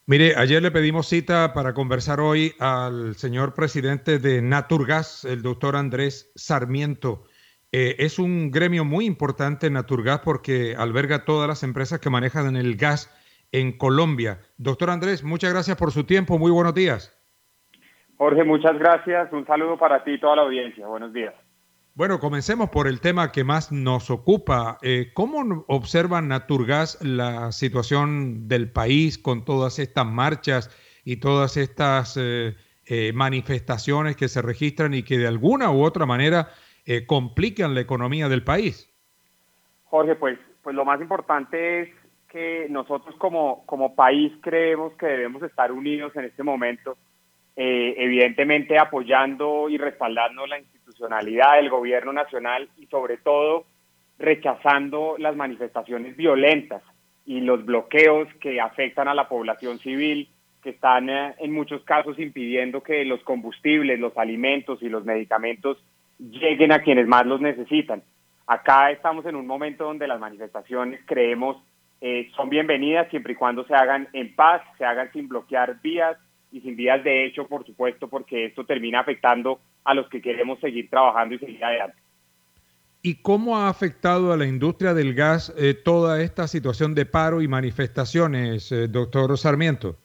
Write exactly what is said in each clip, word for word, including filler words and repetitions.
Mire, ayer le pedimos cita para conversar hoy al señor presidente de Naturgas, el doctor Andrés Sarmiento. Eh, es un gremio muy importante, Naturgas, porque alberga todas las empresas que manejan el gas en Colombia. Doctor Andrés, muchas gracias por su tiempo. Muy buenos días. Jorge, muchas gracias. Un saludo para ti y toda la audiencia. Buenos días. Bueno, comencemos por el tema que más nos ocupa. Eh, ¿Cómo observa Naturgas la situación del país con todas estas marchas y todas estas eh, eh, manifestaciones que se registran y que de alguna u otra manera eh, complican la economía del país? Jorge, pues, pues lo más importante es que nosotros como, como país creemos que debemos estar unidos en este momento, eh, evidentemente apoyando y respaldando la institucionalidad del gobierno nacional y sobre todo rechazando las manifestaciones violentas y los bloqueos que afectan a la población civil, que están eh, en muchos casos impidiendo que los combustibles, los alimentos y los medicamentos lleguen a quienes más los necesitan. Acá estamos en un momento donde las manifestaciones, creemos, eh, son bienvenidas siempre y cuando se hagan en paz, se hagan sin bloquear vías y sin vías de hecho, por supuesto, porque esto termina afectando a los que queremos seguir trabajando y seguir adelante. ¿Y cómo ha afectado a la industria del gas eh, toda esta situación de paro y manifestaciones, eh, doctor Sarmiento?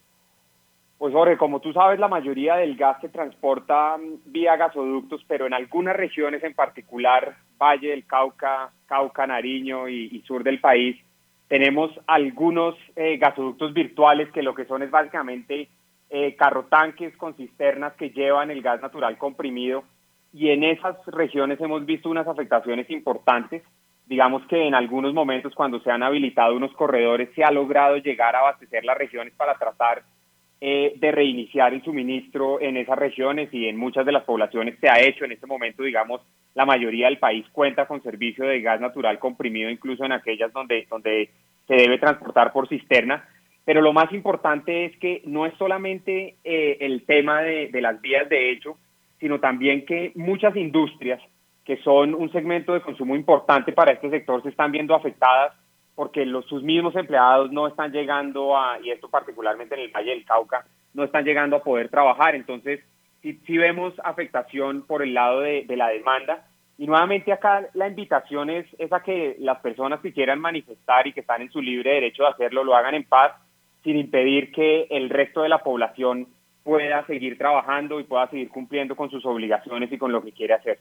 Pues Jorge, como tú sabes, la mayoría del gas se transporta vía gasoductos, pero en algunas regiones en particular, Valle del Cauca, Cauca, Nariño y, y sur del país, tenemos algunos eh, gasoductos virtuales que lo que son es básicamente eh, carrotanques con cisternas que llevan el gas natural comprimido, y en esas regiones hemos visto unas afectaciones importantes. Digamos que en algunos momentos cuando se han habilitado unos corredores se ha logrado llegar a abastecer las regiones para tratar eh, de reiniciar el suministro en esas regiones, y en muchas de las poblaciones se ha hecho. En este momento, digamos, la mayoría del país cuenta con servicio de gas natural comprimido, incluso en aquellas donde, donde se debe transportar por cisterna. Pero lo más importante es que no es solamente eh, el tema de, de las vías de hecho, sino también que muchas industrias, que son un segmento de consumo importante para este sector, se están viendo afectadas porque los, sus mismos empleados no están llegando a, y esto particularmente en el Valle del Cauca, no están llegando a poder trabajar. Entonces, sí, sí vemos afectación por el lado de, de la demanda. Y nuevamente acá la invitación es, es a que las personas que quieran manifestar y que están en su libre derecho de hacerlo, lo hagan en paz, sin impedir que el resto de la población pueda seguir trabajando y pueda seguir cumpliendo con sus obligaciones y con lo que quiere hacer.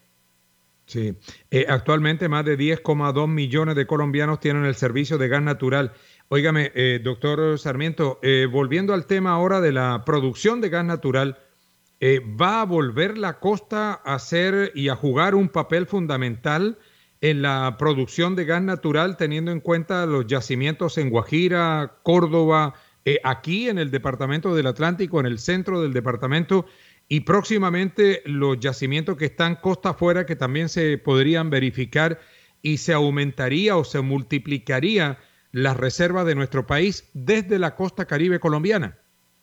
Sí, eh, actualmente más de diez coma dos millones de colombianos tienen el servicio de gas natural. Óigame, eh, doctor Sarmiento, eh, volviendo al tema ahora de la producción de gas natural, eh, ¿va a volver la costa a hacer y a jugar un papel fundamental en la producción de gas natural, teniendo en cuenta los yacimientos en Guajira, Córdoba, eh, aquí en el departamento del Atlántico, en el centro del departamento, y próximamente los yacimientos que están costa afuera, que también se podrían verificar, y se aumentaría o se multiplicaría las reservas de nuestro país desde la costa caribe colombiana?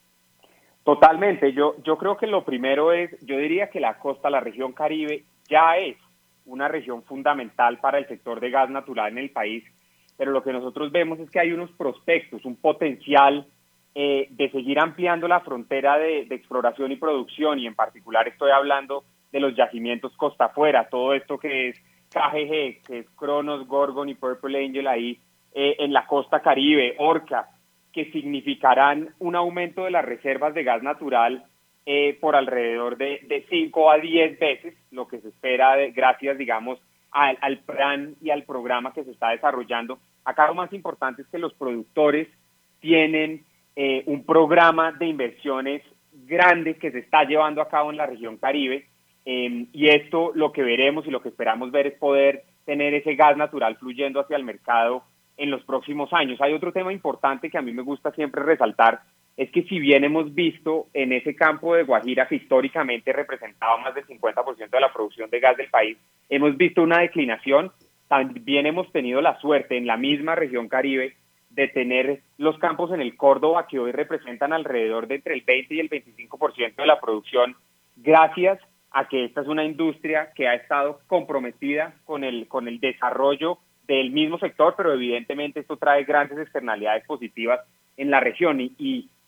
Totalmente. Yo, yo creo que lo primero es, yo diría que la costa, la región Caribe, ya es una región fundamental para el sector de gas natural en el país, pero lo que nosotros vemos es que hay unos prospectos, un potencial eh, de seguir ampliando la frontera de, de exploración y producción, y en particular estoy hablando de los yacimientos costa afuera, todo esto que es K G G, que es Cronos, Gorgon y Purple Angel ahí eh, en la costa Caribe, Orca, que significarán un aumento de las reservas de gas natural eh, por alrededor de, de cinco a diez veces, lo que se espera de, gracias, digamos, al, al plan y al programa que se está desarrollando. Acá lo más importante es que los productores tienen eh, un programa de inversiones grande que se está llevando a cabo en la región Caribe, eh, y esto lo que veremos y lo que esperamos ver es poder tener ese gas natural fluyendo hacia el mercado en los próximos años. Hay otro tema importante que a mí me gusta siempre resaltar, es que si bien hemos visto en ese campo de Guajira, que históricamente representaba más del cincuenta por ciento de la producción de gas del país, hemos visto una declinación. También hemos tenido la suerte en la misma región Caribe de tener los campos en el Córdoba, que hoy representan alrededor de entre el veinte y el veinticinco por ciento de la producción, gracias a que esta es una industria que ha estado comprometida con el, con el desarrollo del mismo sector, pero evidentemente esto trae grandes externalidades positivas en la región. Y, y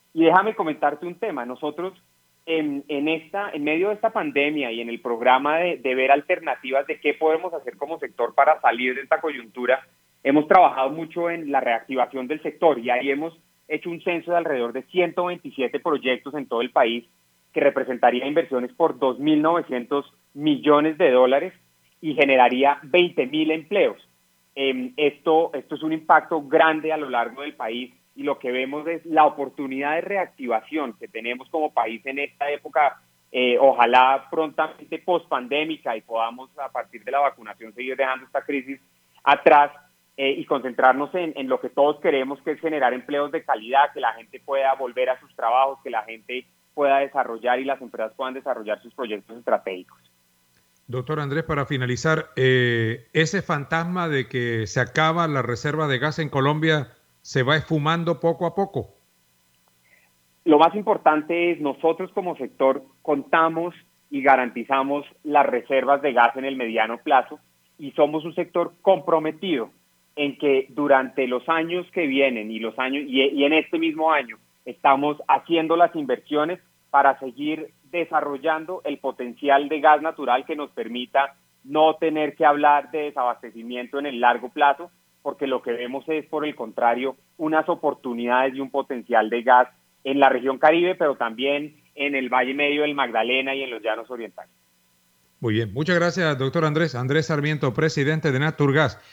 Y déjame comentarte un tema. Nosotros en, en, esta, en medio de esta pandemia y en el programa de, de ver alternativas de qué podemos hacer como sector para salir de esta coyuntura, hemos trabajado mucho en la reactivación del sector y ahí hemos hecho un censo de alrededor de ciento veintisiete proyectos en todo el país que representaría inversiones por dos mil novecientos millones de dólares y generaría veinte mil empleos. Eh, esto, esto es un impacto grande a lo largo del país y lo que vemos es la oportunidad de reactivación que tenemos como país en esta época, eh, ojalá prontamente post-pandémica y podamos a partir de la vacunación seguir dejando esta crisis atrás eh, y concentrarnos en, en lo que todos queremos, que es generar empleos de calidad, que la gente pueda volver a sus trabajos, que la gente pueda desarrollar y las empresas puedan desarrollar sus proyectos estratégicos. Doctor Andrés, para finalizar, eh, ese fantasma de que se acaba la reserva de gas en Colombia se va esfumando poco a poco. Lo más importante es nosotros como sector contamos y garantizamos las reservas de gas en el mediano plazo y somos un sector comprometido en que durante los años que vienen y los años y, y en este mismo año estamos haciendo las inversiones para seguir desarrollando el potencial de gas natural que nos permita no tener que hablar de desabastecimiento en el largo plazo, porque lo que vemos es, por el contrario, unas oportunidades y un potencial de gas en la región Caribe, pero también en el Valle Medio del Magdalena y en los Llanos Orientales. Muy bien, muchas gracias, doctor Andrés. Andrés Sarmiento, presidente de Naturgas.